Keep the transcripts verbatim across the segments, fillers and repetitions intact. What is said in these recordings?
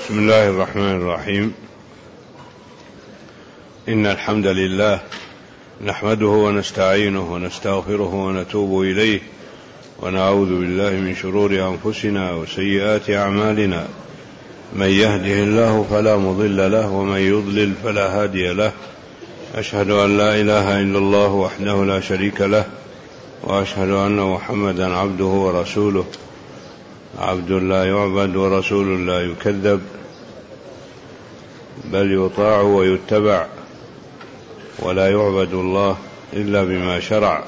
بسم الله الرحمن الرحيم. إن الحمد لله نحمده ونستعينه ونستغفره ونتوب إليه ونعوذ بالله من شرور أنفسنا وسيئات أعمالنا، من يهده الله فلا مضل له ومن يضلل فلا هادي له. أشهد أن لا إله إلا الله وحده لا شريك له، وأشهد أن محمدا عبده ورسوله، عبد لا يعبد ورسول لا يكذب، بل يطاع ويتبع، ولا يعبد الله إلا بما شرع.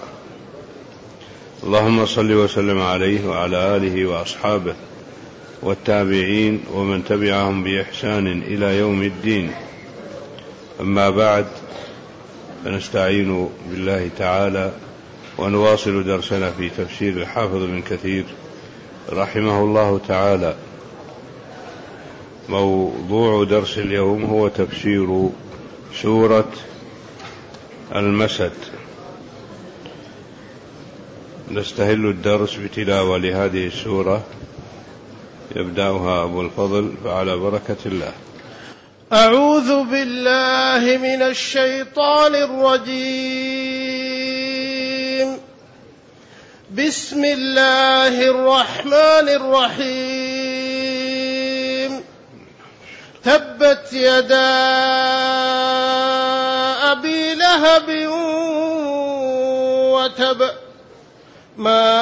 اللهم صل وسلم عليه وعلى آله وأصحابه والتابعين ومن تبعهم بإحسان إلى يوم الدين. أما بعد، فنستعين بالله تعالى ونواصل درسنا في تفسير الحافظ ابن كثير رحمه الله تعالى. موضوع درس اليوم هو تفسير سورة المسد. نستهل الدرس بتلاوة لهذه السورة، يبدأها أبو الفضل فعلى بركة الله. أعوذ بالله من الشيطان الرجيم. بسم الله الرحمن الرحيم. تبت يدا أبي لهب وتب، ما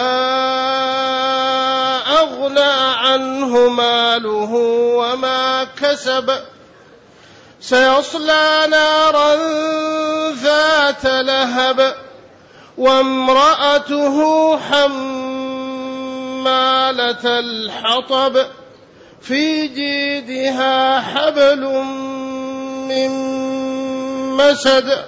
أغنى عنه ماله وما كسب، سيصلى نارا ذات لهب، وامرأته حمالة الحطب، في جيدها حبل من مسد.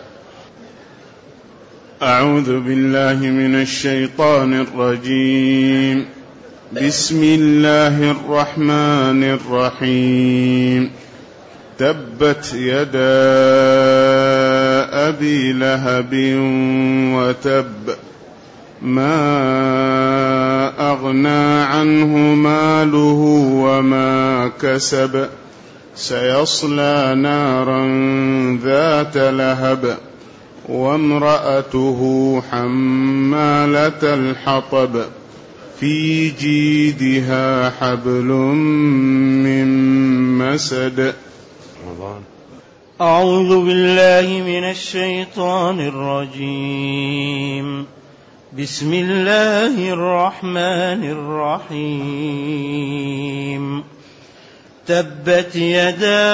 أعوذ بالله من الشيطان الرجيم. بسم الله الرحمن الرحيم. تبت يدا أبي لهب وتب، ما أغنى عنه ماله وما كسب، سيصلى نارا ذات لهب، وامرأته حمالة الحطب، في جيدها حبل من مسد. أعوذ بالله من الشيطان الرجيم. بسم الله الرحمن الرحيم. تبت يدا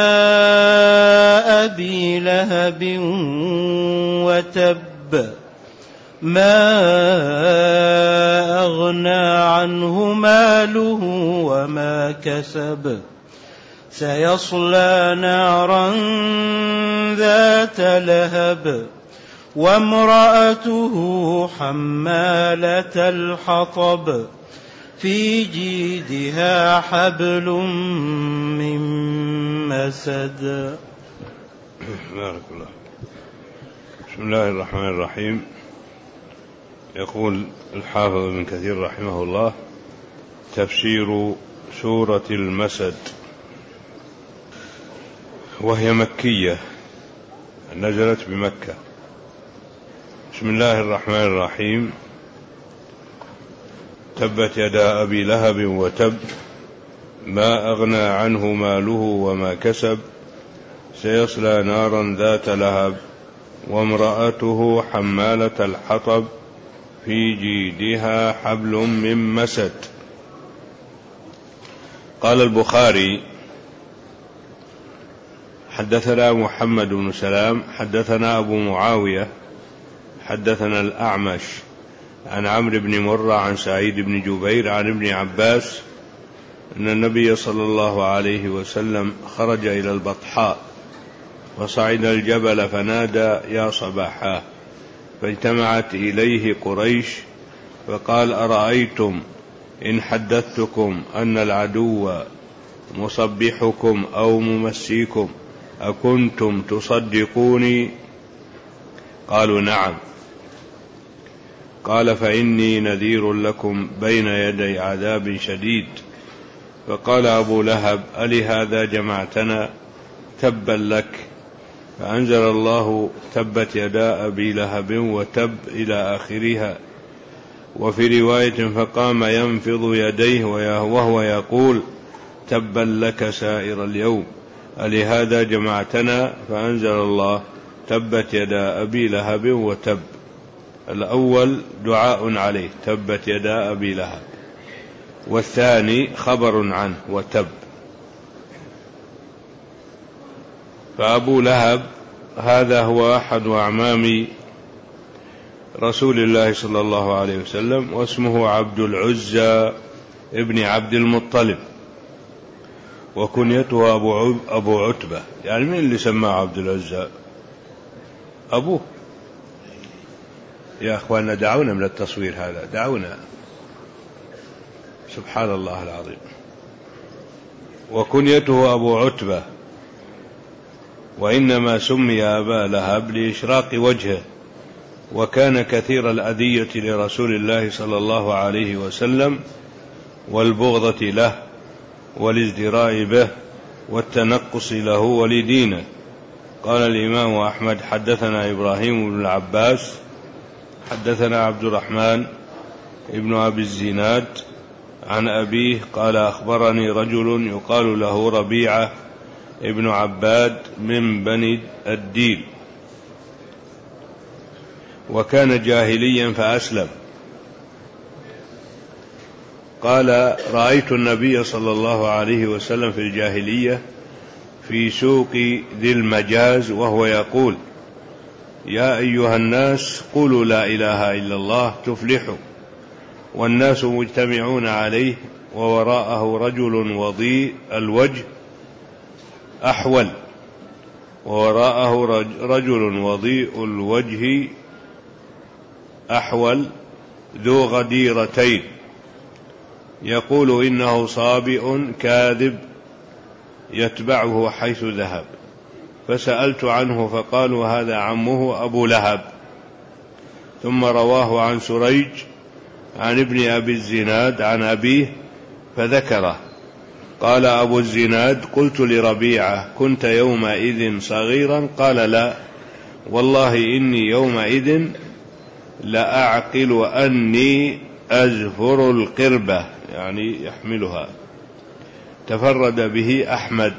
أبي لهب وتب، ما أغنى عنه ماله وما كسب، سيصلى نارا ذات لهب، وامرأته حمالة الحطب، في جيدها حبل من مسد. بارك الله. بسم الله الرحمن الرحيم. يقول الحافظ ابن كثير رحمه الله: تفسير سورة المسد، وهي مكية، نزلت بمكة. بسم الله الرحمن الرحيم. تبت يدا أبي لهب وتب، ما أغنى عنه ماله وما كسب، سيصلى نارا ذات لهب، وامرأته حمالة الحطب، في جيدها حبل من مسد. قال البخاري: حدثنا محمد بن سلام حدثنا أبو معاوية حدثنا الأعمش عن عمرو بن مرة عن سعيد بن جبير عن ابن عباس أن النبي صلى الله عليه وسلم خرج إلى البطحاء فصعد الجبل فنادى: يا صباحا، فاجتمعت إليه قريش فقال: أرأيتم إن حدثتكم أن العدو مصبحكم أو ممسيكم أكنتم تصدقوني؟ قالوا: نعم. قال: فإني نذير لكم بين يدي عذاب شديد، فقال أبو لهب: ألهذا جمعتنا؟ تبا لك. فأنزل الله: تبت يدا أبي لهب وتب إلى آخرها. وفي رواية: فقام ينفض يديه وهو يقول: تبا لك سائر اليوم، ألهذا جمعتنا؟ فأنزل الله: تبت يدا أبي لهب وتب. الأول دعاء عليه: تبت يدا أبي لهب، والثاني خبر عنه: وتب. فأبو لهب هذا هو أحد أعمام رسول الله صلى الله عليه وسلم، واسمه عبد العزى ابن عبد المطلب، وكنيته أبو, أبو عتبة. يعني من اللي سماه عبد العزى؟ أبوه. يا أخواننا دعونا من التصوير هذا، دعونا، سبحان الله العظيم. وكنيته أبو عتبة، وإنما سمي أبا لهب لإشراق وجهه، وكان كثير الأذية لرسول الله صلى الله عليه وسلم، والبغضة له، والازدراء به، والتنقص له ولدينه. قال الإمام أحمد: حدثنا إبراهيم بن العباس حدثنا عبد الرحمن ابن أبي الزناد عن أبيه قال: أخبرني رجل يقال له ربيعة ابن عباد من بني الديل، وكان جاهليا فأسلم. قال: رأيت النبي صلى الله عليه وسلم في الجاهلية في سوق ذي المجاز وهو يقول: يا أيها الناس قولوا لا إله إلا الله تفلحوا. والناس مجتمعون عليه، ووراءه رجل وضيء الوجه أحول ووراءه رجل وضيء الوجه أحول ذو غديرتين يقول إنه صابئ كاذب يتبعه حيث ذهب. فسألت عنه فقالوا: هذا عمه أبو لهب. ثم رواه عن سريج عن ابن أبي الزناد عن أبيه فذكره. قال أبو الزناد: قلت لربيعة: كنت يومئذ صغيرا؟ قال: لا والله إني يومئذ لأعقل أني أزفر القربة، يعني يحملها. تفرد به أحمد.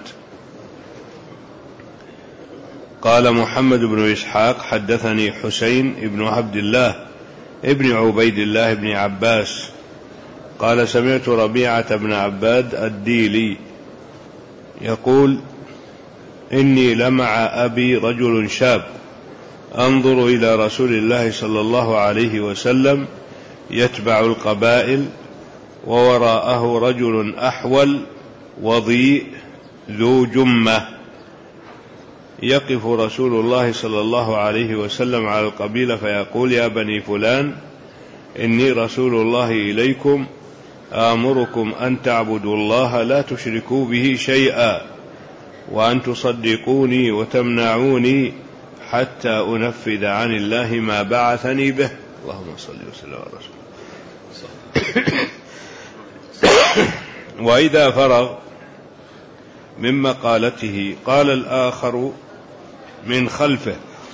قال محمد بن إسحاق: حدثني حسين بن عبد الله ابن عبيد الله بن عباس قال: سمعت ربيعة بن عباد الديلي يقول: إني لمع أبي رجل شاب أنظر إلى رسول الله صلى الله عليه وسلم يتبع القبائل، ووراءه رجل أحول وضيء ذو جمة. يقف رسول الله صلى الله عليه وسلم على القبيلة فيقول: يا بني فلان، إني رسول الله إليكم آمركم أن تعبدوا الله لا تشركوا به شيئا، وأن تصدقوني وتمنعوني حتى أنفذ عن الله ما بعثني به. اللهم صل وسلم على رسول الله. وإذا فرغ من مقالته قال الآخر من خلفه: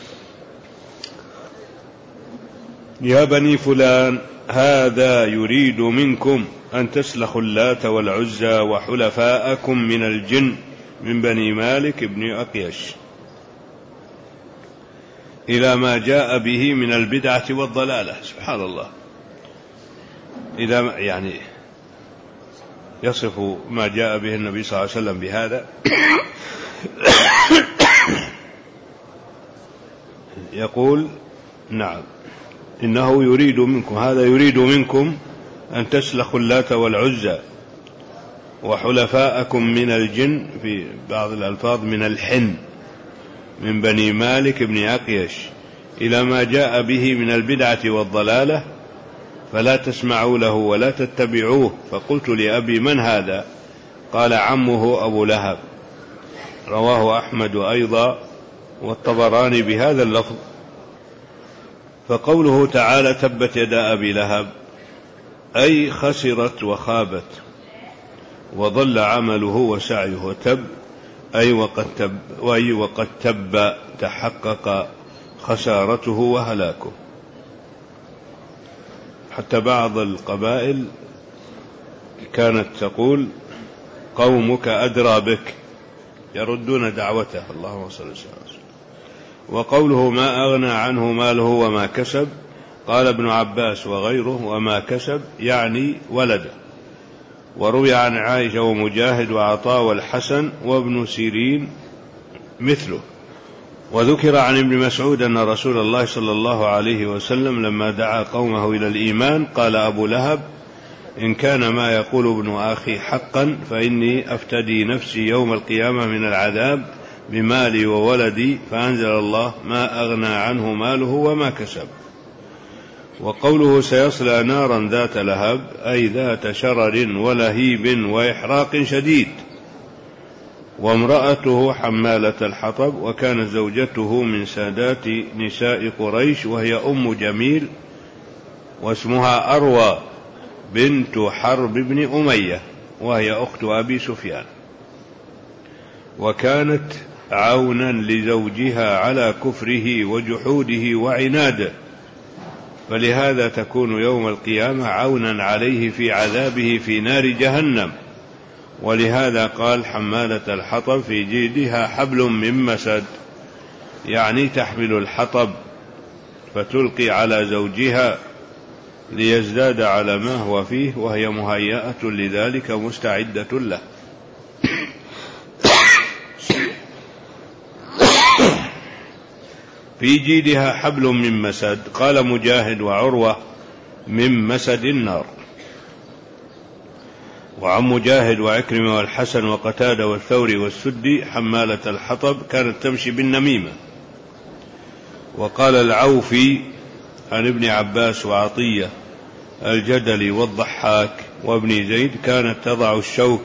يا بني فلان، هذا يريد منكم أن تسلخوا اللات والعزى وحلفاءكم من الجن من بني مالك بن أقيش، إلى ما جاء به من البدعة والضلالة. سبحان الله. إذا يعني يصف ما جاء به النبي صلى الله عليه وسلم بهذا يقول: نعم، إنه يريد منكم، هذا يريد منكم أن تسلخوا اللات والعزى وحلفاءكم من الجن، في بعض الألفاظ من الحن، من بني مالك بن أقيش، إلى ما جاء به من البدعة والضلالة، فلا تسمعوا له ولا تتبعوه. فقلت لأبي: من هذا؟ قال: عمه أبو لهب. رواه أحمد أيضا والطبراني بهذا اللفظ. فقوله تعالى: تبت يدا أبي لهب، أي خسرت وخابت. وضل عمله وسعيه وتب أي وقد تب, أي وقد تب تحقق خسارته وهلاكه. حتى بعض القبائل كانت تقول قومك أدرى بك، يردون دعوته، اللهم صل وسلم. وقوله ما أغنى عنه ماله وما كسب، قال ابن عباس وغيره وما كسب يعني ولده. وروي عن عائشة ومجاهد وعطاء والحسن وابن سيرين مثله. وذكر عن ابن مسعود أن رسول الله صلى الله عليه وسلم لما دعا قومه إلى الإيمان قال أبو لهب إن كان ما يقول ابن أخي حقا فإني أفتدي نفسي يوم القيامة من العذاب بمالي وولدي، فأنزل الله ما أغنى عنه ماله وما كسب. وقوله سيصلى نارا ذات لهب أي ذات شرر ولهيب وإحراق شديد. وامرأته حمالة الحطب، وكانت زوجته من سادات نساء قريش وهي أم جميل، واسمها أروى بنت حرب بن أمية، وهي أخت أبي سفيان، وكانت عونا لزوجها على كفره وجحوده وعناده، فلهذا تكون يوم القيامة عونا عليه في عذابه في نار جهنم. ولهذا قال حمالة الحطب في جيدها حبل من مسد، يعني تحمل الحطب فتلقي على زوجها ليزداد على ما هو فيه، وهي مهيئة لذلك مستعدة له. في جيدها حبل من مسد، قال مجاهد وعروة من مسد النار. وعن مجاهد وعكرمة والحسن وقتادة والثوري والسدي حمالة الحطب كانت تمشي بالنميمة. وقال العوفي عن ابن عباس وعطية الجدلي والضحاك وابن زيد كانت تضع الشوك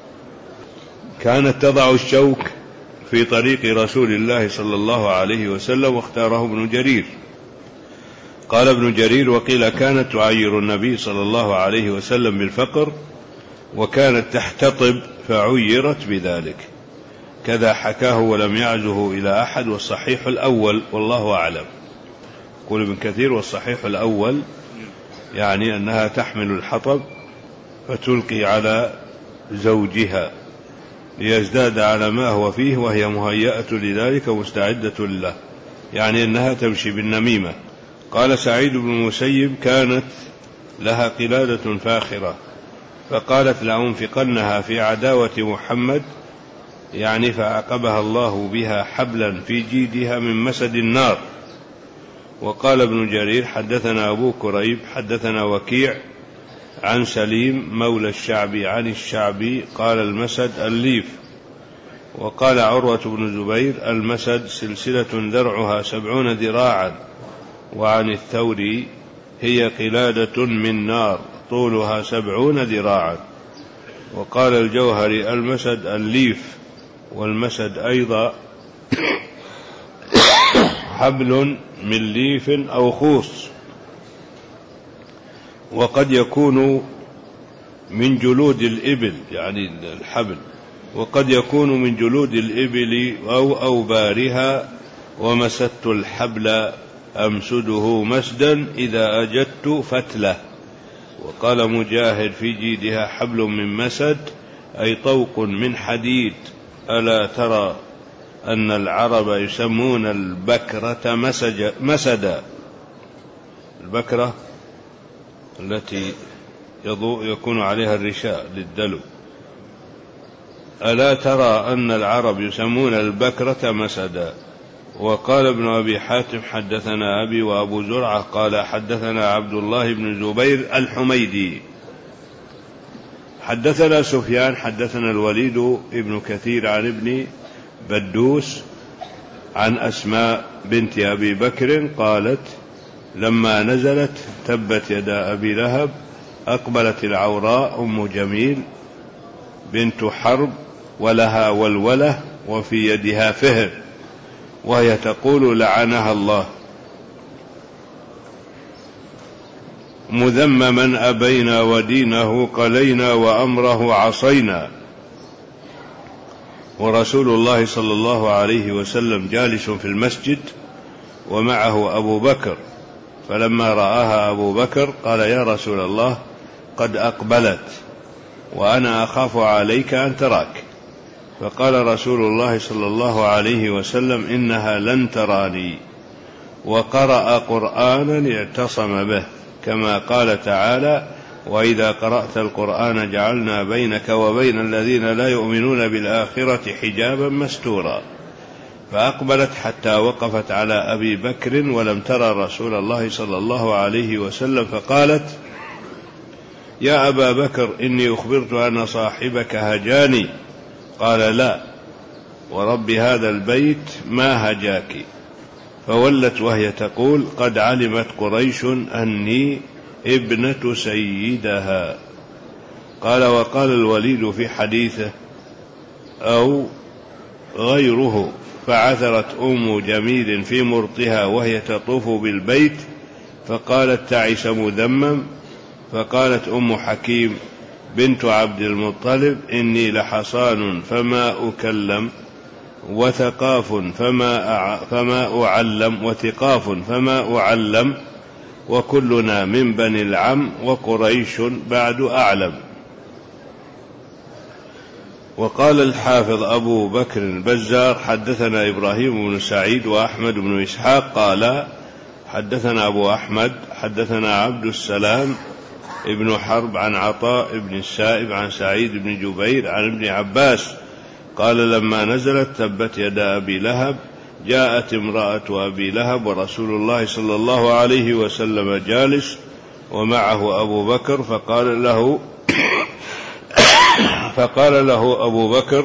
كانت تضع الشوك في طريق رسول الله صلى الله عليه وسلم، واختاره ابن جرير. قال ابن جرير وقيل كانت تعير النبي صلى الله عليه وسلم بالفقر، وكانت تحتطب فعيرت بذلك، كذا حكاه ولم يعزه إلى أحد، والصحيح الأول والله أعلم. يقول ابن كثير والصحيح الأول يعني أنها تحمل الحطب فتلقي على زوجها ليزداد على ما هو فيه، وهي مهيئة لذلك مستعدة له، يعني أنها تمشي بالنميمة. قال سعيد بن المسيب كانت لها قلادة فاخرة فقالت لأنفقنها في عداوة محمد، يعني فعقبها الله بها حبلا في جيدها من مسد النار. وقال ابن جرير حدثنا أبو كريب حدثنا وكيع عن سليم مولى الشعبي عن الشعبي قال المسد الليف. وقال عروة بن الزبير المسد سلسلة ذرعها سبعون ذراعا. وعن الثوري هي قلادة من نار طولها سبعون ذراعا. وقال الجوهري المسد الليف، والمسد أيضا حبل من ليف أو خوص، وقد يكون من جلود الإبل يعني الحبل، وقد يكون من جلود الإبل أو أوبارها. ومسدت الحبل أمسده مسدا إذا أجدت فتله. وقال مجاهد في جيدها حبل من مسد أي طوق من حديد. ألا ترى أن العرب يسمون البكرة مسدا، البكرة التي يكون عليها الرشاء للدلو. ألا ترى أن العرب يسمون البكرة مسدا. وقال ابن أبي حاتم حدثنا أبي وأبو زرعة قال حدثنا عبد الله بن زبير الحميدي حدثنا سفيان حدثنا الوليد ابن كثير عن ابن بدوس عن أسماء بنت أبي بكر قالت لما نزلت تبت يدا أبي لهب أقبلت العوراء أم جميل بنت حرب ولها ولولة وفي يدها فهر، وهي تقول لعنها الله. مذمما أبينا ودينه قلينا وأمره عصينا. ورسول الله صلى الله عليه وسلم جالس في المسجد ومعه أبو بكر، فلما رآها أبو بكر قال: يا رسول الله قد أقبلت وأنا أخاف عليك أن تراك. فقال رسول الله صلى الله عليه وسلم: إنها لن تراني. وقرأ قرآنا اعتصم به، كما قال تعالى: وإذا قرأت القرآن جعلنا بينك وبين الذين لا يؤمنون بالآخرة حجابا مستورا. فأقبلت حتى وقفت على أبي بكر ولم ترى رسول الله صلى الله عليه وسلم، فقالت: يا أبا بكر إني أخبرت أن صاحبك هجاني. قال: لا، ورب هذا البيت ما هجاك. فولت وهي تقول: قد علمت قريش أني ابنة سيدها. قال: وقال الوليد في حديثه أو غيره: فعثرت أم جميل في مرطها وهي تطوف بالبيت فقالت: تعس مذمم. فقالت أم حكيم بنت عبد المطلب: إني لحصان فما أكلم، وثقاف فما فما أعلم وثقاف فما أعلم، وكلنا من بني العم، وقريش بعد أعلم. وقال الحافظ أبو بكر البزار: حدثنا إبراهيم بن سعيد وأحمد بن إسحاق قال: حدثنا أبو أحمد حدثنا عبد السلام ابن حرب عن عطاء بن السائب عن سعيد بن جبير عن ابن عباس قال: لما نزلت تبت يدا أبي لهب جاءت امرأة أبي لهب ورسول الله صلى الله عليه وسلم جالس ومعه أبو بكر، فقال له فقال له أبو بكر: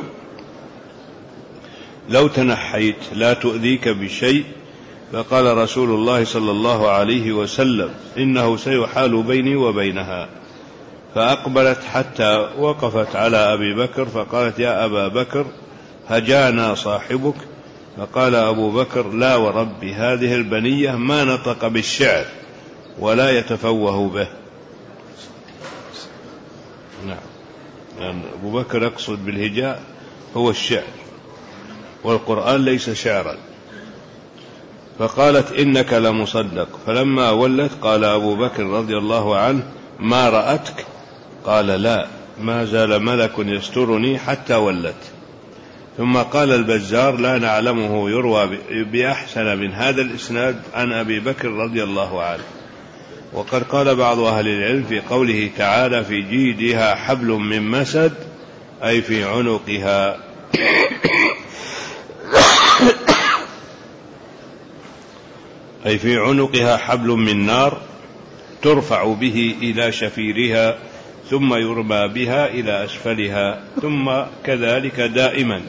لو تنحيت لا تؤذيك بشيء. فقال رسول الله صلى الله عليه وسلم: إنه سيحال بيني وبينها. فأقبلت حتى وقفت على أبي بكر فقالت: يا أبا بكر هجانا صاحبك. فقال أبو بكر: لا ورب هذه البنية ما نطق بالشعر ولا يتفوه به. نعم، يعني أبو بكر يقصد بالهجاء هو الشعر، والقرآن ليس شعرا. فقالت: إنك لمصدق. فلما ولت قال أبو بكر رضي الله عنه: ما رأتك؟ قال: لا، ما زال ملك يسترني حتى ولت. ثم قال البزار: لا نعلمه يروى بأحسن من هذا الإسناد عن أبي بكر رضي الله عنه. وقد قال بعض أهل العلم في قوله تعالى: في جيدها حبل من مسد، أي في عنقها. أي في عنقها حبل من نار ترفع به إلى شفيرها ثم يرمى بها إلى أسفلها، ثم كذلك دائما.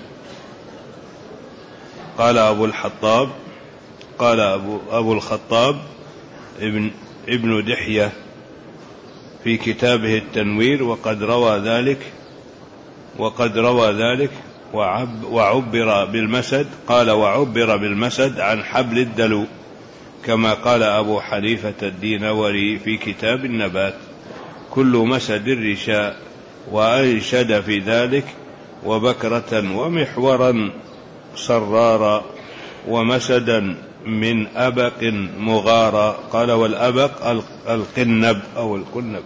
قال أبو الخطاب قال أبو, أبو الخطاب ابن, ابن دحية في كتابه التنوير: وقد روى ذلك وقد روى ذلك وعب وعبر بالمسد. قال: وعبر بالمسد عن حبل الدلو، كما قال أبو حنيفة الدينوري في كتاب النبات: كل مسد الرشاء. وأنشد في ذلك: وبكرة ومحورا صرارا ومسدا من أبق مغارا. قال: والأبق القنب أو القنب.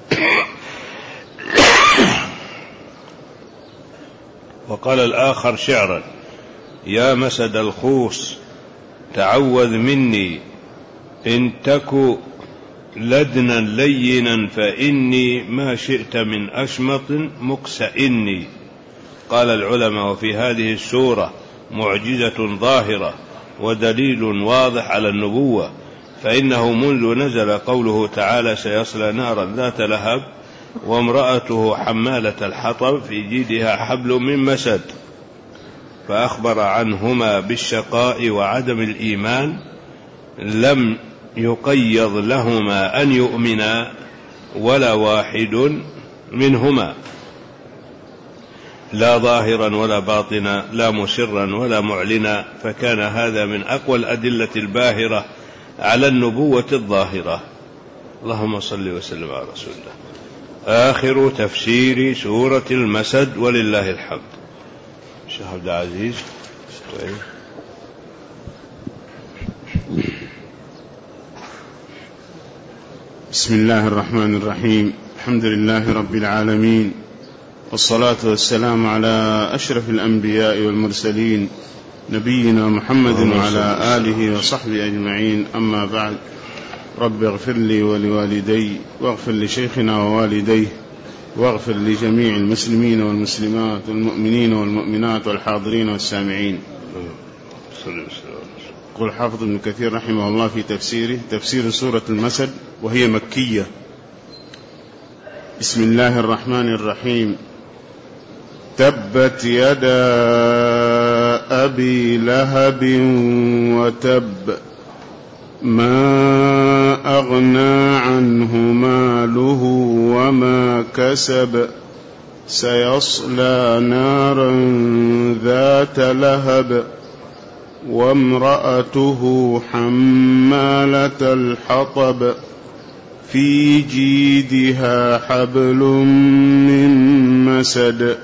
وقال الآخر شعرا: يا مسد الخوص تعوذ مني، إن تك لدنا لينا فإني ما شئت من أشمط مكسئني. قال العلماء: وفي هذه السورة معجزة ظاهرة ودليل واضح على النبوة، فإنه منذ نزل قوله تعالى: سيصلى نارا ذات لهب وامرأته حمالة الحطب في جيدها حبل من مسد، فأخبر عنهما بالشقاء وعدم الإيمان، لم يقيض لهما أن يؤمنا ولا واحد منهما، لا ظاهرا ولا باطنا، لا مسرا ولا معلنا. فكان هذا من أقوى الأدلة الباهرة على النبوة الظاهرة. اللهم صل وسلم على رسول الله. آخر تفسير سورة المسد ولله الحمد. شيخ عبد العزيز. طيب. بسم الله الرحمن الرحيم. الحمد لله رب العالمين، والصلاة والسلام على أشرف الأنبياء والمرسلين نبينا محمد وعلى آله وصحبه أجمعين. أما بعد، رب اغفر لي ولوالدي واغفر لشيخنا ووالديه واغفر لجميع المسلمين والمسلمات والمؤمنين والمؤمنات والحاضرين والسامعين. يقول حافظ ابن كثير رحمه الله في تفسيره: تفسير سورة المسد وهي مكية. بسم الله الرحمن الرحيم. تبت يدا أبي لهب وتب، ما أغنى عنه ماله وما كسب، سيصلى نارا ذات لهب، وامرأته حمالة الحطب، في جيدها حبل من مسد.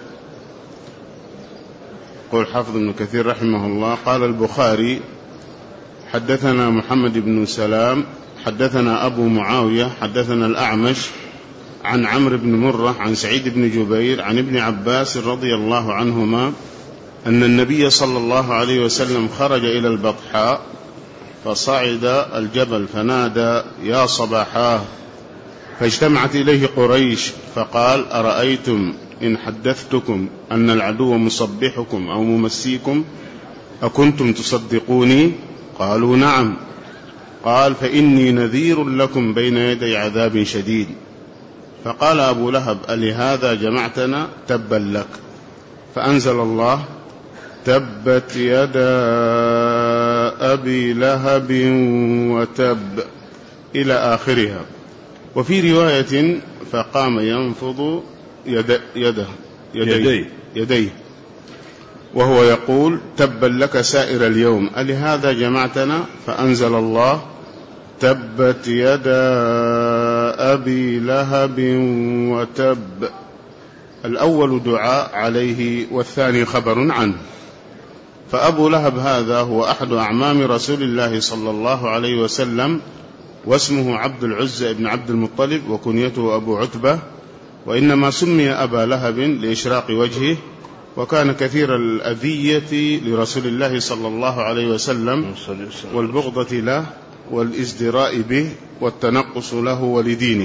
قال حافظ ابن كثير رحمه الله: قال البخاري: حدثنا محمد بن سلام حدثنا أبو معاوية حدثنا الأعمش عن عمرو بن مرة عن سعيد بن جبير عن ابن عباس رضي الله عنهما أن النبي صلى الله عليه وسلم خرج إلى البطحاء فصعد الجبل فنادى: يا صباحاه، فاجتمعت إليه قريش فقال: أرأيتم إن حدثتكم أن العدو مصبحكم أو ممسيكم أكنتم تصدقوني؟ قالوا: نعم. قال: فإني نذير لكم بين يدي عذاب شديد. فقال أبو لهب: ألهذا جمعتنا؟ تبا لك. فأنزل الله: تبت يدا أبي لهب وتب، إلى آخرها. وفي رواية: فقام ينفض يد يده يديه, يديه وهو يقول: تبا لك سائر اليوم، ألهذا جمعتنا؟ فأنزل الله: تبت يدا أبي لهب وتب. الأول دعاء عليه والثاني خبر عنه. فأبو لهب هذا هو أحد أعمام رسول الله صلى الله عليه وسلم، واسمه عبد العزى بن عبد المطلب، وكنيته أبو عتبة، وإنما سمي أبا لهب لإشراق وجهه، وكان كثير الأذية لرسول الله صلى الله عليه وسلم والبغضة له والازدراء به والتنقص له ولدينه.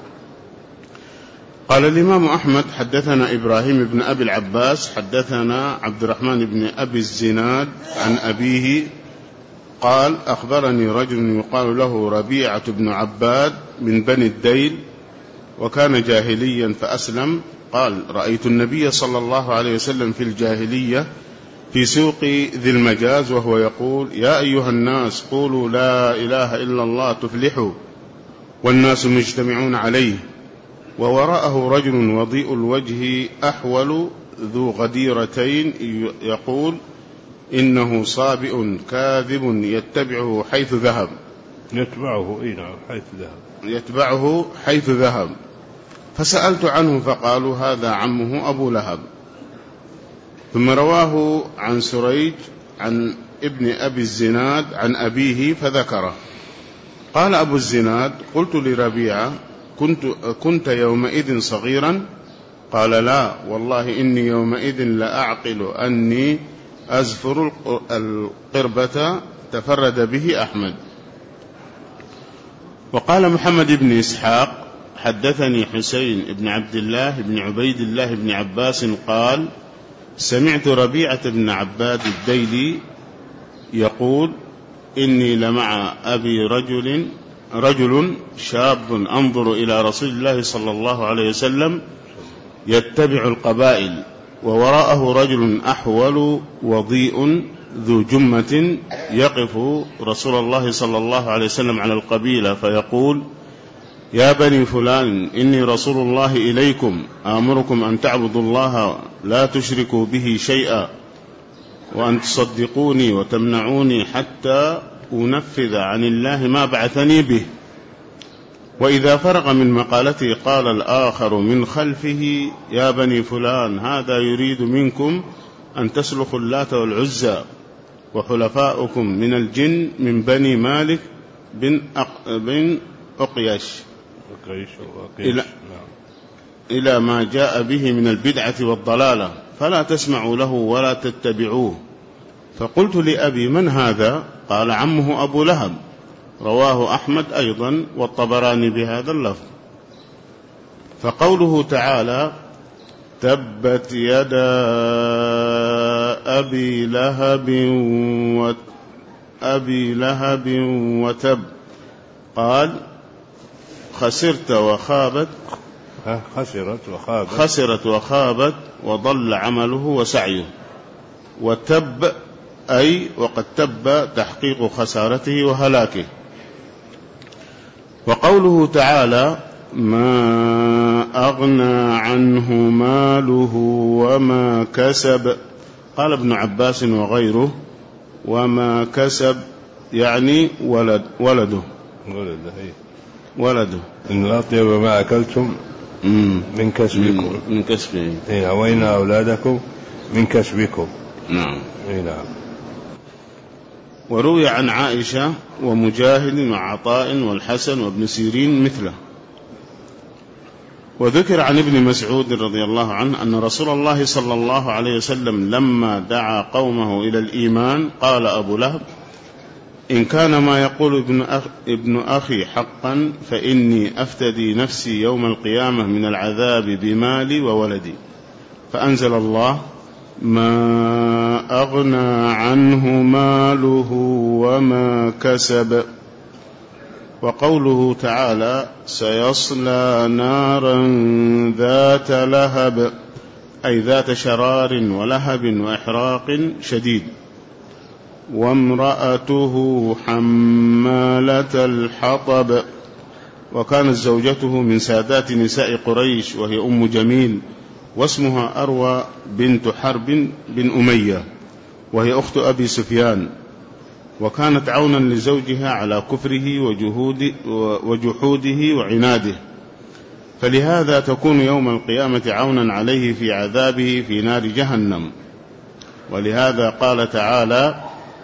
قال الإمام أحمد: حدثنا إبراهيم بن أبي العباس حدثنا عبد الرحمن بن أبي الزناد عن أبيه قال: أخبرني رجل يقال له ربيعة بن عباد من بني الديل، وكان جاهليا فأسلم. قال: رأيت النبي صلى الله عليه وسلم في الجاهلية في سوق ذي المجاز وهو يقول: يا أيها الناس قولوا لا إله إلا الله تفلحوا، والناس مجتمعون عليه، ووراءه رجل وضيء الوجه أحول ذو غديرتين يقول: إنه صابئ كاذب يتبعه حيث ذهب. يتبعه إيه حيث ذهب يتبعه حيث ذهب. فسألت عنه فقالوا: هذا عمه أبو لهب. ثم رواه عن سريج عن ابن أبي الزناد عن أبيه فذكره. قال أبو الزناد: قلت لربيعة: كنت, كنت يومئذ صغيرا؟ قال: لا والله إني يومئذ لأعقل أني أزفر القربة تفرد به أحمد. وقال محمد بن إسحاق: حدثني حسين بن عبد الله بن عبيد الله بن عباس قال: سمعت ربيعة بن عباد الديلي يقول: إني لمع أبي رجل رجل شاب أنظر إلى رسول الله صلى الله عليه وسلم يتبع القبائل، ووراءه رجل أحول وضيء ذو جمة يقف رسول الله صلى الله عليه وسلم على القبيلة فيقول: يا بني فلان، إني رسول الله إليكم، آمركم أن تعبدوا الله لا تشركوا به شيئا، وأن تصدقوني وتمنعوني حتى أنفذ عن الله ما بعثني به. وإذا فرغ من مقالته قال الآخر من خلفه يا بني فلان هذا يريد منكم أن تسلخوا اللات والعزى وحلفاؤكم من الجن من بني مالك بن, أق... بن أقيش إلى... إلى ما جاء به من البدعة والضلالة فلا تسمعوا له ولا تتبعوه. فقلت لأبي من هذا؟ قال عمه أبو لهب. رواه أحمد أيضا والطبراني بهذا اللفظ. فقوله تعالى تبت يدا أبي لهب وأبي لهب وتب قال خسرت وخابت خسرت وخابت خسرت وخابت وضل عمله وسعيه. وتب أي وقد تب تحقيق خسارته وهلاكه. وقوله تعالى ما أغنى عنه ماله وما كسب قال ابن عباس وغيره وما كسب يعني ولد ولده ولده ولده إن الأطيب ما أكلتم من كسبكم من كسبه وإن أولادكم من كسبكم. نعم. نعم. وروي عن عائشة ومجاهد وعطاء والحسن وابن سيرين مثله. وذكر عن ابن مسعود رضي الله عنه أن رسول الله صلى الله عليه وسلم لما دعا قومه إلى الإيمان قال أبو لهب إن كان ما يقول ابن, أخ ابن أخي حقا فإني أفتدي نفسي يوم القيامة من العذاب بمالي وولدي. فأنزل الله ما أغنى عنه ماله وما كسب. وقوله تعالى سيصلى نارا ذات لهب أي ذات شرار ولهب وإحراق شديد. وامرأته حمالة الحطب وكانت زوجته من سادات نساء قريش وهي أم جميل واسمها أروى بنت حرب بن أمية وهي أخت أبي سفيان وكانت عونا لزوجها على كفره وجهود وجحوده وعناده فلهذا تكون يوم القيامة عونا عليه في عذابه في نار جهنم. ولهذا قال تعالى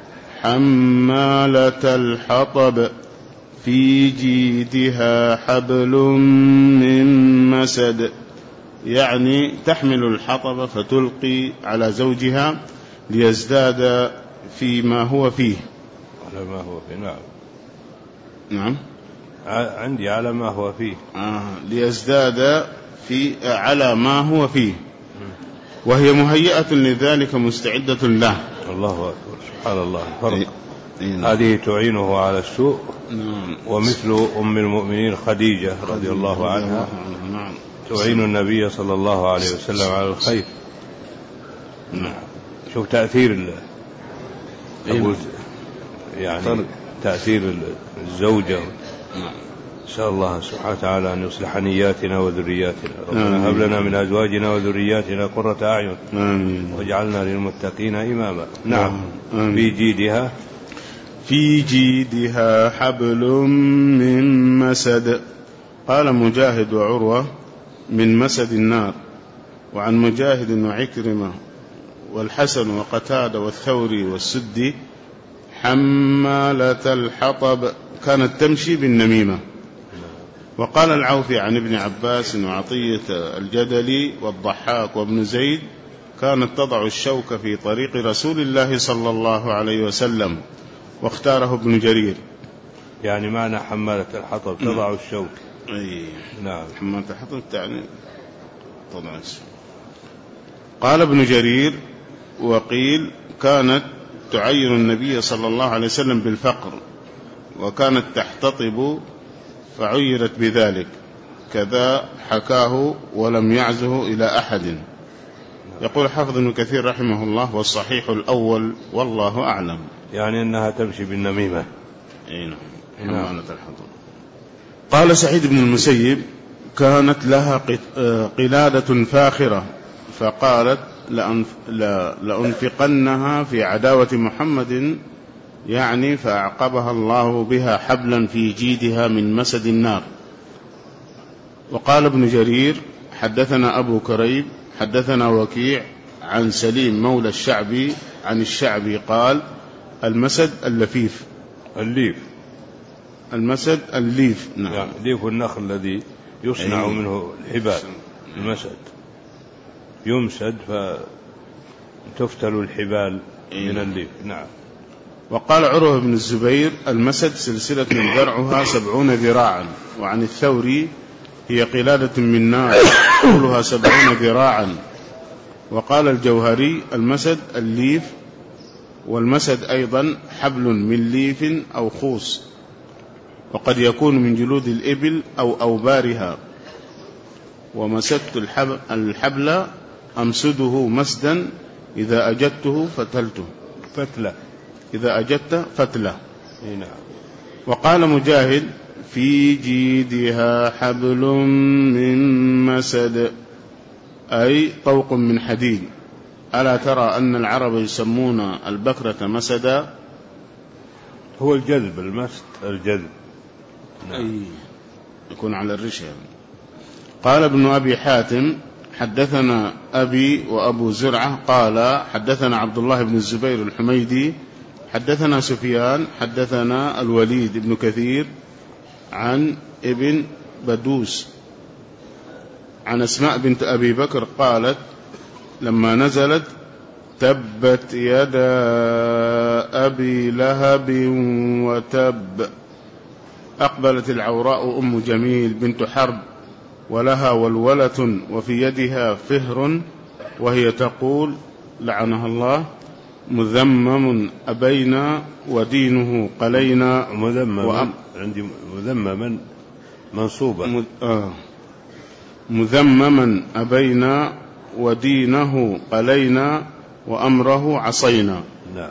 حمالة الحطب في جيدها حبل من مسد يعني تحمل الحطب فتلقي على زوجها ليزداد فيما هو فيه. على ما هو فيه. نعم. نعم عندي على ما هو فيه. آه. ليزداد في على ما هو فيه وهي مهيئة لذلك مستعدة له. الله أكبر سبحان الله فرق. هذه تعينه على السوء. نعم. ومثل أم المؤمنين خديجة رضي الله عنها نعم. تعين النبي صلى الله عليه وسلم على الخير. نعم. شوف تأثير أقول يعني فرق. تأثير الزوجة. نعم. إن شاء الله سبحانه وتعالى أن يصلح نياتنا وذرياتنا. ربنا هب لنا من أزواجنا وذرياتنا قرة أعين واجعلنا للمتقين إماما. نعم. آمين. في جيدها في جيدها حبل من مسد. قال مجاهد وعروة من مسد النار. وعن مجاهد وعكرمة والحسن وقتادة والثوري والسدي حمالة الحطب كانت تمشي بالنميمة. وقال العوفي عن ابن عباس وعطية الجدلي والضحاك وابن زيد كانت تضع الشوك في طريق رسول الله صلى الله عليه وسلم واختاره ابن جرير. يعني معنى حمالة الحطب تضع الشوك. أي نعم. حمالة الحطب تعني تضع الشوك. قال ابن جرير وقيل كانت تعير النبي صلى الله عليه وسلم بالفقر وكانت تحتطب فعيرت بذلك كذا حكاه ولم يعزه إلى أحد. يقول حافظ ابن كثير رحمه الله والصحيح الأول والله أعلم. يعني أنها تمشي بالنميمة. أي نعم. قال سعيد بن المسيب كانت لها قلادة فاخرة فقالت لأنفقنها في عداوة محمد يعني فأعقبها الله بها حبلا في جيدها من مسد النار وقال ابن جرير حدثنا أبو كريب حدثنا وكيع عن سليم مولى الشعبي عن الشعبي قال المسد اللفيف الليف المسد الليف نعم يعني ليف النخل الذي يصنع أيه. منه الحبال المسد يمسد فتفتل الحبال أيه. من الليف نعم. وقال عروة بن الزبير المسد سلسلة درعها سبعون ذراعا. وعن الثوري هي قلادة من نار طولها سبعون ذراعا. وقال الجوهري المسد الليف، والمسد أيضا حبل من ليف أو خوص، وقد يكون من جلود الإبل أو أوبارها. ومسدت الحبل أمسده مسدا إذا أجدته فتلته فتلة إذا أجدت فتلة. نعم. وقال مجاهد في جيدها حبل من مسد أي طوق من حديد. ألا ترى أن العرب يسمون البكرة مسدا؟ هو الجذب، المسد الجذب. نعم. أي يكون على الرشا. قال ابن أبي حاتم حدثنا أبي وأبو زرعة قال حدثنا عبد الله بن الزبير الحميدي حدثنا سفيان حدثنا الوليد بن كثير عن ابن بدوس عن أسماء بنت أبي بكر قالت لما نزلت تبت يدا أبي لهب وتب، أقبلت العوراء أم جميل بنت حرب ولها ولولة وفي يدها فهر وهي تقول لعنها الله مذمم أبينا ودينه قلينا. مذمما عندي مذمما منصوبة آه مذمما أبينا ودينه قلينا وأمره عصينا. نعم.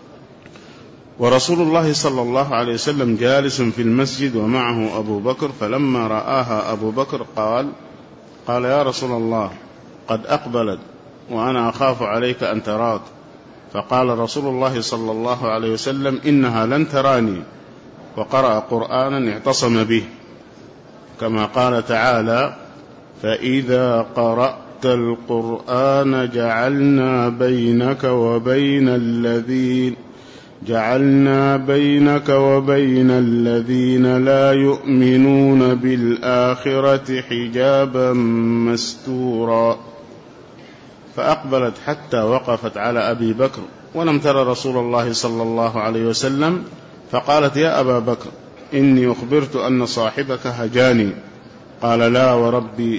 ورسول الله صلى الله عليه وسلم جالس في المسجد ومعه أبو بكر، فلما رآها أبو بكر قال قال يا رسول الله قد أقبلت وأنا أخاف عليك أن تراك. فقال رسول الله صلى الله عليه وسلم إنها لن تراني، وقرأ قرآنا اعتصم به كما قال تعالى فإذا قرأت القرآن جعلنا بينك وبين الذين جعلنا بينك وبين الذين لا يؤمنون بالآخرة حجابا مستورا. فأقبلت حتى وقفت على أبي بكر ولم تر رسول الله صلى الله عليه وسلم، فقالت يا أبا بكر إني أخبرت أن صاحبك هجاني. قال لا وربي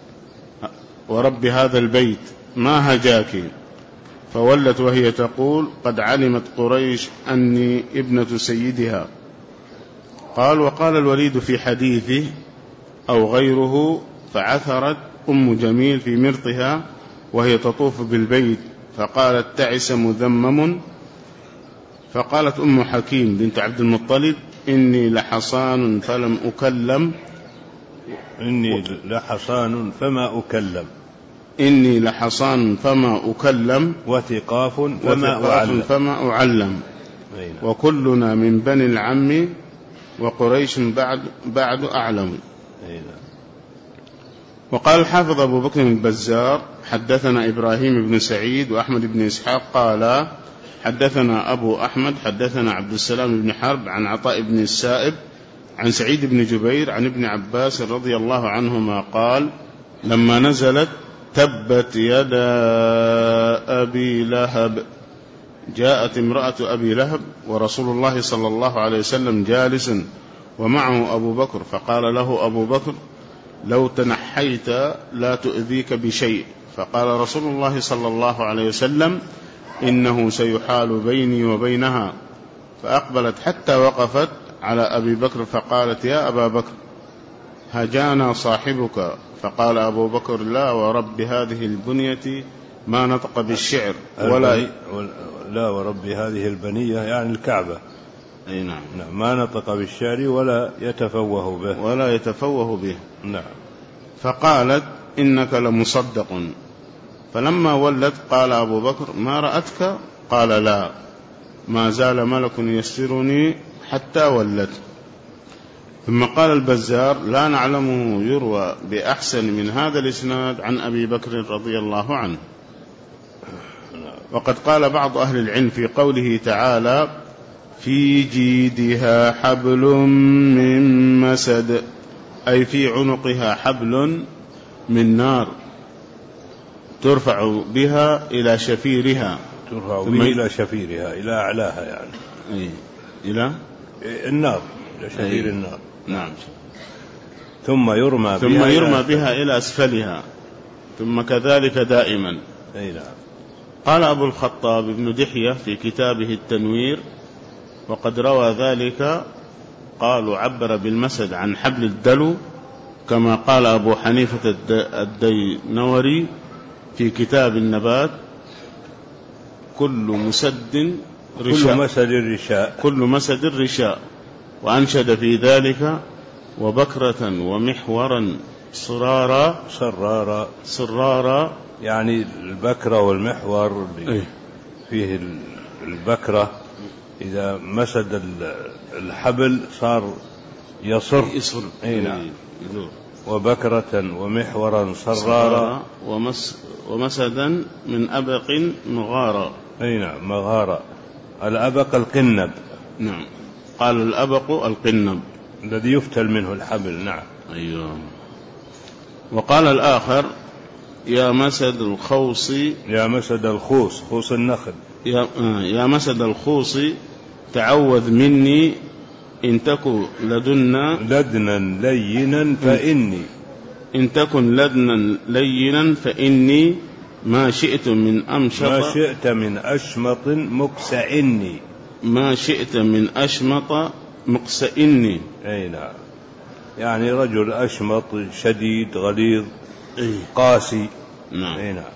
ورب هذا البيت ما هجاك. فولت وهي تقول قد علمت قريش أني ابنة سيدها. قال وقال الوليد في حديثه أو غيره فعثرت أم جميل في مرطها وهي تطوف بالبيت فقالت تعس مذمم. فقالت أم حكيم بنت عبد المطلب إني لحصان فلم أكلم إني لحصان فما أكلم إني لحصان فما أكلم وثقاف فما أعلم, فما أعلم وكلنا من بني العم وقريش بعد, بعد أعلم. وقال الحافظ أبو بكر البزار حدثنا إبراهيم بن سعيد وأحمد بن إسحاق قال حدثنا أبو أحمد حدثنا عبد السلام بن حرب عن عطاء بن السائب عن سعيد بن جبير عن ابن عباس رضي الله عنهما قال لما نزلت تبت يدا أبي لهب جاءت امرأة أبي لهب ورسول الله صلى الله عليه وسلم جالس ومعه أبو بكر، فقال له أبو بكر لو تنحيت لا تؤذيك بشيء. فقال رسول الله صلى الله عليه وسلم إنه سيحال بيني وبينها. فأقبلت حتى وقفت على أبي بكر فقالت يا أبا بكر هجانا صاحبك. فقال أبو بكر لا ورب هذه البنية ما نطق بالشعر ولا لا ورب هذه البنية يعني الكعبة. أي نعم. نعم ما نطق بالشعر ولا يتفوه به ولا يتفوه به. نعم. فقالت إنك لمصدق. فلما ولت قال أبو بكر ما رأتك؟ قال لا ما زال ملك يسرني حتى ولت. ثم قال البزار: لا نعلمه يروى بأحسن من هذا الإسناد عن أبي بكر رضي الله عنه. وقد قال بعض أهل العلم في قوله تعالى: في جيدها حبل من مسد، أي في عنقها حبل من نار ترفع بها إلى شفيرها، ترفع بها إلى شفيرها، إلى أعلاها يعني، أي إلى النار، إلى شفير النار. نعم. ثم يرمى ثم بها يرمى إلى بها إلى أسفلها، ثم كذلك دائما. أي نعم. قال أبو الخطاب بن دحية في كتابه التنوير: وقد روى ذلك، قالوا عبر بالمسد عن حبل الدلو، كما قال أبو حنيفة الدينوري في كتاب النبات: كل مسد رشاء، كل مسد الرشاء، كل مسد الرشاء. وأنشد في ذلك: وبكرة ومحورا صرارا صرارا صرارا، يعني البكرة والمحور فيه البكرة إذا مسد الحبل صار يصر يصر. أي نعم. وبكرة ومحورا صرارا، ومس ومسدا من أبق مغارا. أي نعم، مغارا. الأبق القنب. نعم. قال الأبق القنب الذي يفتل منه الحبل. نعم. أيوه. وقال الآخر: يا مسد الخوص، يا مسد الخوص، خوص النخل، يا, يا مسد الخوص تعوذ مني إن تكن لدنا لدنا لينا فإني إن تكن لدنا لينا فإني ما شئت من أمشط ما شئت من أشمط مكسئني ما شئت من أشمط مكسئني. أي نعم، يعني رجل أشمط شديد غليظ أي. قاسي. نعم. أي نعم.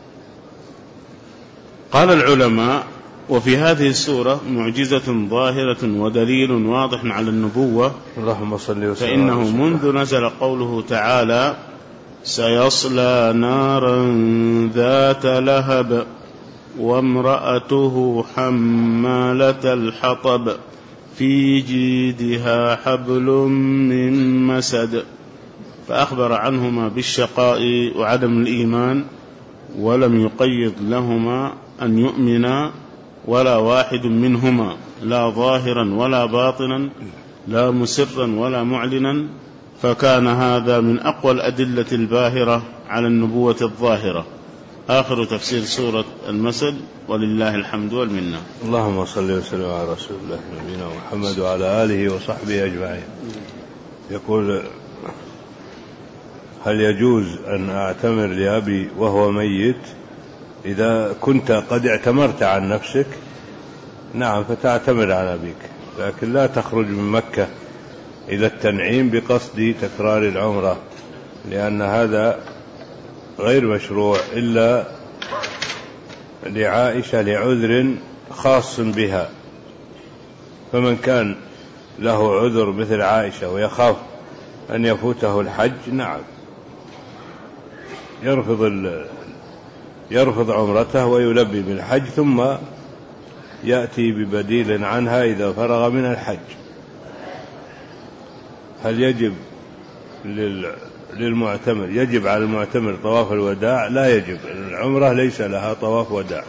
قال العلماء: وفي هذه السورة معجزة ظاهرة ودليل واضح على النبوة، اللهم صل وسلم، فإنه منذ نزل قوله تعالى: سيصلى نارا ذات لهب وامرأته حمالة الحطب في جيدها حبل من مسد، فأخبر عنهما بالشقاء وعدم الإيمان، ولم يقيد لهما أن يؤمنا ولا واحد منهما، لا ظاهرا ولا باطنا، لا مسرا ولا معلنا، فكان هذا من أقوى الأدلة الباهرة على النبوة الظاهرة. آخر تفسير سورة المسد، ولله الحمد والمنة. اللهم صل وسلم على رسول الله نبينا محمد وعلى آله وصحبه أجمعين. يقول: هل يجوز أن أعتمر لأبي وهو ميت إذا كنت قد اعتمرت عن نفسك؟ نعم، فتعتمر عن أبيك، لكن لا تخرج من مكة إلى التنعيم بقصد تكرار العمرة، لأن هذا غير مشروع إلا لعائشة لعذر خاص بها. فمن كان له عذر مثل عائشة ويخاف أن يفوته الحج، نعم، يرفض يرفض عمرته ويلبي بالحج، ثم يأتي ببديل عنها إذا فرغ من الحج. هل يجب للمعتمر يجب على المعتمر طواف الوداع؟ لا يجب، العمرة ليس لها طواف وداع.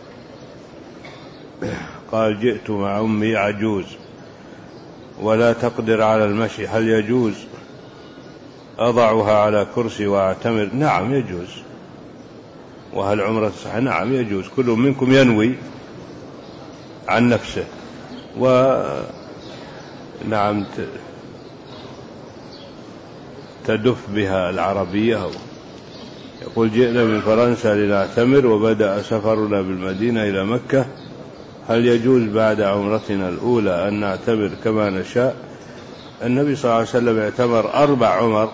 قال: جئت مع أمي عجوز ولا تقدر على المشي، هل يجوز أضعها على كرسي وأعتمر؟ نعم يجوز. وهل عمرة صح؟ نعم يجوز. كل منكم ينوي عن نفسه، ونعم تدف بها العربية. يقول: جئنا من فرنسا لنعتمر وبدأ سفرنا بالمدينة إلى مكة، هل يجوز بعد عمرتنا الأولى أن نعتمر كما نشاء؟ النبي صلى الله عليه وسلم اعتمر أربع عمر،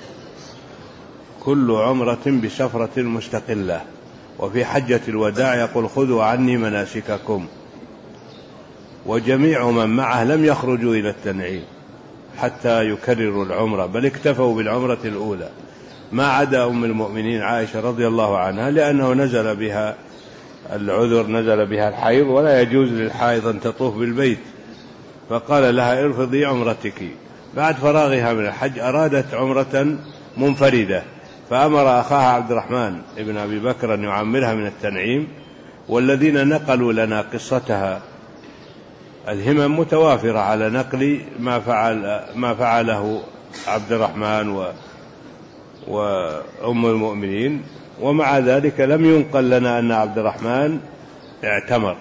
كل عمرة بسفرة مستقلة. وفي حجة الوداع يقول: خذوا عني مناسككم. وجميع من معه لم يخرجوا إلى التنعيم حتى يكرروا العمرة، بل اكتفوا بالعمرة الأولى، ما عدا أم المؤمنين عائشة رضي الله عنها، لأنه نزل بها العذر، نزل بها الحيض، ولا يجوز للحائض أن تطوف بالبيت، فقال لها: ارفضي عمرتك بعد فراغها من الحج أرادت عمرة منفردة، فأمر أخاها عبد الرحمن ابن أبي بكر أن يعمرها من التنعيم. والذين نقلوا لنا قصتها الهمم متوافرة على نقل ما فعل ما فعله عبد الرحمن و وأم المؤمنين، ومع ذلك لم ينقل لنا أن عبد الرحمن اعتمر.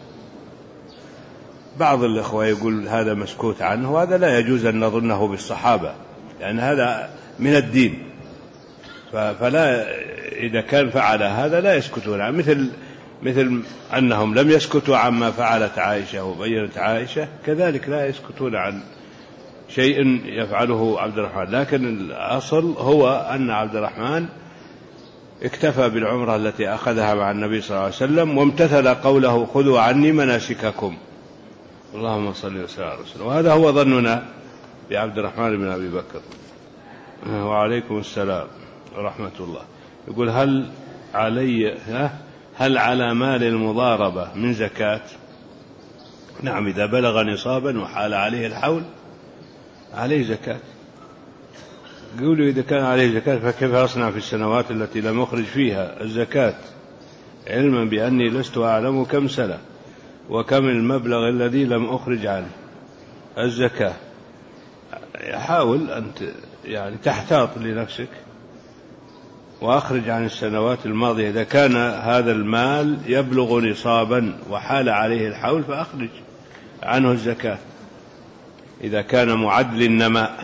بعض الإخوة يقول هذا مسكوت عنه، وهذا لا يجوز أن نظنه بالصحابة، لأن يعني هذا من الدين، فلا إذا كان فعل هذا لا يسكتون عنه، مثل مثل أنهم لم يسكتوا عما فعلت عائشة وبينت عائشة، كذلك لا يسكتون عن شيء يفعله عبد الرحمن. لكن الأصل هو أن عبد الرحمن اكتفى بالعمرة التي أخذها مع النبي صلى الله عليه وسلم، وامتثل قوله خذوا عني مناسككم. اللهم صل وسلم على رسول الله. وهذا هو ظننا بعبد الرحمن بن أبي بكر. وعليكم السلام ورحمة الله. يقول هل علي هل على مال المضاربة من زكاة؟ نعم، إذا بلغ نصابا وحال عليه الحول عليه زكاة. يقولوا إذا كان عليه زكاة فكيف أصنع في السنوات التي لم أخرج فيها الزكاة، علما بأني لست أعلم كم سنة وكم المبلغ الذي لم أخرج عنه الزكاة. حاول أن يعني تحتاط لنفسك وأخرج عن السنوات الماضية. إذا كان هذا المال يبلغ نصابا وحال عليه الحول فأخرج عنه الزكاة إذا كان معد للنماء.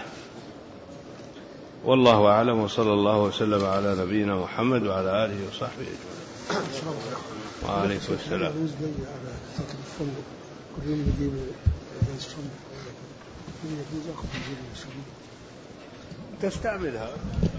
والله أعلم، وصلى الله وسلم على نبينا محمد وعلى آله وصحبه أجمعين. وعليكم السلام. تستعملها